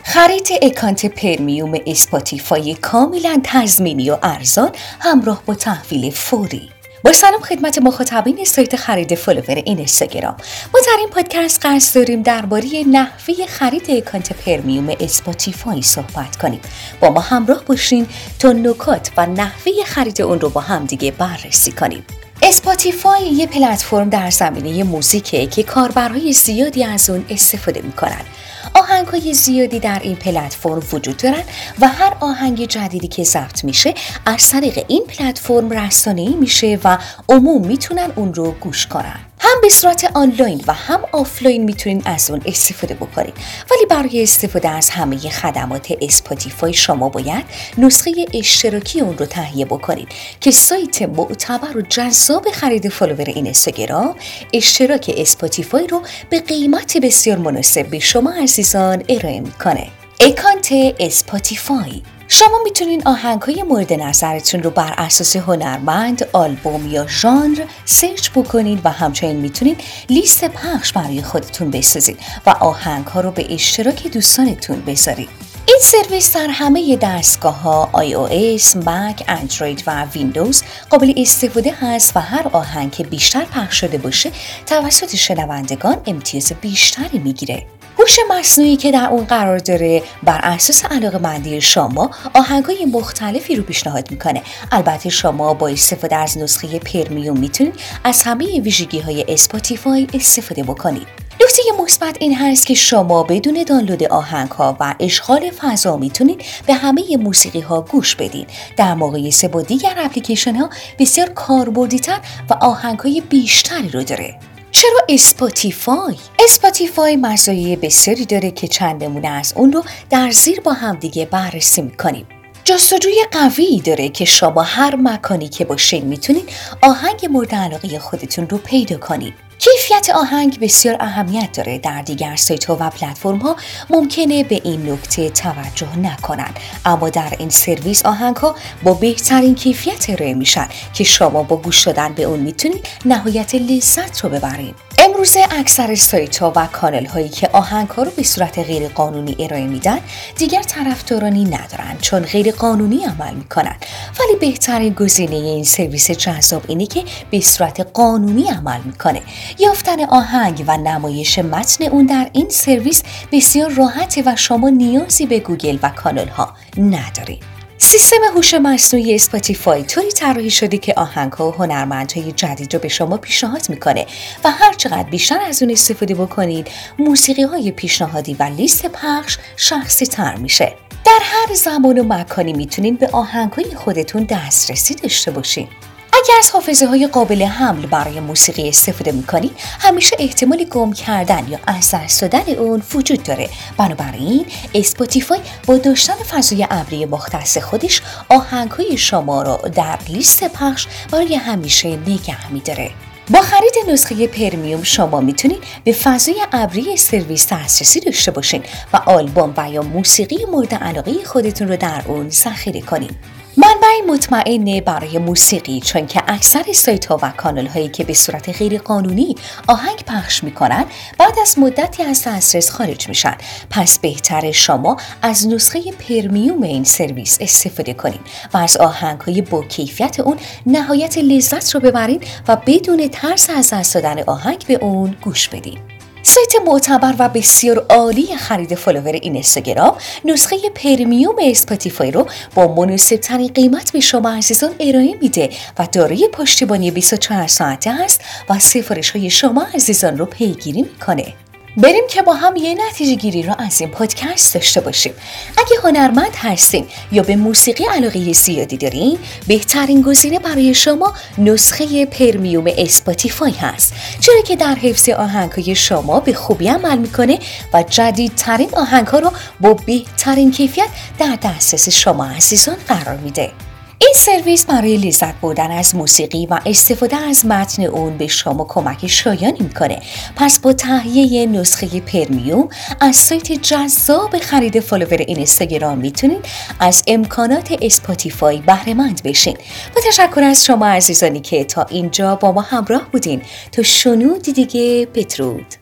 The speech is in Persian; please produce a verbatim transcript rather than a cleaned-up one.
خرید اکانت پرمیوم اسپاتیفای کاملا تضمینی و ارزان همراه با تحویل فوری. با سلام خدمت مخاطبین سایت خرید فالوور اینستاگرام. ما در این پادکست قصد داریم درباره نحوه خرید اکانت پرمیوم اسپاتیفای صحبت کنیم. با ما همراه باشین تا نکات و نحوه خرید اون رو با هم دیگه بررسی کنیم. اسپاتیفای یه پلتفرم در زمینه موزیکه که کاربرای زیادی از اون استفاده میکنن. آهنگ‌های زیادی در این پلتفرم وجود دارن و هر آهنگ جدیدی که ضبط میشه از طریق این پلتفرم رسانه‌ای میشه و عموم میتونن اون رو گوش کنن. هم به صورت آنلاین و هم آفلاین میتونین از اون استفاده بکنید. ولی برای استفاده از همه خدمات اسپاتیفای شما باید نسخه اشتراکی اون رو تهیه بکنید که سایت معتبر و جذاب خرید فالوور اینستاگرام اشتراک اسپاتیفای رو به قیمت بسیار مناسب به شما عزیزان ارائه میکنه. اکانت اسپاتیفای. شما میتونین آهنگ‌های مورد نظرتون رو بر اساس هنرمند، آلبوم یا ژانر سرچ بکنید و همچنین میتونین لیست پخش برای خودتون بسازید و آهنگ‌ها رو به اشتراک دوستانتون بذارید. این سرویس در همه دستگاه‌ها آی او اس، مک، اندروید و ویندوز قابل استفاده هست و هر آهنگ که بیشتر پخش شده باشه توسط شنوندگان امتیاز بیشتری میگیره. هوش مصنوعی که در اون قرار داره بر اساس علاقه‌مندی شما آهنگ‌های مختلفی رو پیشنهاد میکنه. البته شما با استفاده از نسخه پرمیوم میتونید از همه ویژگی‌های اسپاتیفای استفاده بکنید. نکته مثبت این هست که شما بدون دانلود آهنگ‌ها و اشغال فضا میتونید به همه موسیقی‌ها گوش بدین. در مقایسه با دیگر اپلیکیشن‌ها بسیار کاربردی‌تر و آهنگ‌های بیشتری رو داره. چرا اسپاتیفای؟ اسپاتیفای مزایای بسیاری داره که چند نمونه از اون رو در زیر با هم دیگه بررسی میکنیم. جستجوی قوی داره که شما هر مکانی که باشین میتونین آهنگ مورد علاقه خودتون رو پیدا کنید. کیفیت آهنگ بسیار اهمیت داره. در دیگر سایت ها و پلتفرم ها ممکنه به این نکته توجه نکنن، اما در این سرویس آهنگ ها با بهترین کیفیت ارائه میشن که شما با گوش دادن به اون میتونید نهایت لذت رو ببرید. امروزه اکثر سایت ها و کانال هایی که آهنگ ها رو به صورت غیر قانونی ارائه میدن دیگر طرفدارانی ندارن چون غیر قانونی عمل میکنن. ولی بهترین گزینه این سرویس جذاب اینه که به صورت قانونی عمل میکنه. یافتن آهنگ و نمایش متن اون در این سرویس بسیار راحته و شما نیازی به گوگل و کانال ها ندارید. سیستم هوش مصنوعی اسپاتیفای طوری طراحی شده که آهنگ‌ها و هنرمندهای جدید رو به شما پیشنهاد میکنه و هر چقدر بیشتر از اون استفاده بکنید موسیقی‌های پیشنهادی و لیست پخش شخصی تر میشه. در هر زمان و مکانی میتونین به آهنگ‌های خودتون دسترسی داشته باشین. اگر از حافظه‌های قابل حمل برای موسیقی استفاده می‌کنید، همیشه احتمال گم کردن یا از دست دادن اون وجود داره. بنابراین اسپاتیفای با داشتن فضای ابری مختص خودش آهنگ‌های شما را در لیست پخش برای همیشه نگه می‌داره. با خرید نسخه پرمیوم شما میتونید به فضای ابری سرویس دسترسی داشته باشین و آلبوم و یا موسیقی مورد علاقه خودتون رو در اون ذخیره کنید. منبع مطمئن برای موسیقی، چون که اکثر سایت ها و کانال هایی که به صورت غیر قانونی آهنگ پخش میکنن بعد از مدتی از دسترس خارج میشن. پس بهتره شما از نسخه پرمیوم این سرویس استفاده کنید و از آهنگ های با کیفیت اون نهایت لذت رو ببرید و بدون ترس از دست دادن آهنگ به اون گوش بدید. سایت معتبر و بسیار عالی خرید فالوور اینستاگرام نسخه پرمیوم اسپاتیفای رو با مناسب ترین قیمت به شما عزیزان ارائه میده و دارای پشتیبانی بیست و چهار ساعته هست و سفارش های شما عزیزان رو پیگیری میکنه. بریم که با هم یه نتیجه گیری رو از این پادکست داشته باشیم. اگه هنرمند هستین یا به موسیقی علاقه زیادی دارین، بهترین گزینه برای شما نسخه پرمیوم اسپاتیفای هست، چرا که در حفظ آهنگ‌های شما به خوبی عمل میکنه و جدیدترین آهنگ‌ها رو با بهترین کیفیت در دسترس شما عزیزان قرار میده. این سرویس برای لذت بردن از موسیقی و استفاده از متن اون به شما کمک شایانی میکنه. پس با تهیه نسخه پرمیوم از سایت جذاب خرید فالوور اینستاگرام میتونید از امکانات اسپاتیفای بهره مند بشین. با تشکر از شما عزیزانی که تا اینجا با ما همراه بودین. تا شنودی دیگه، بدرود.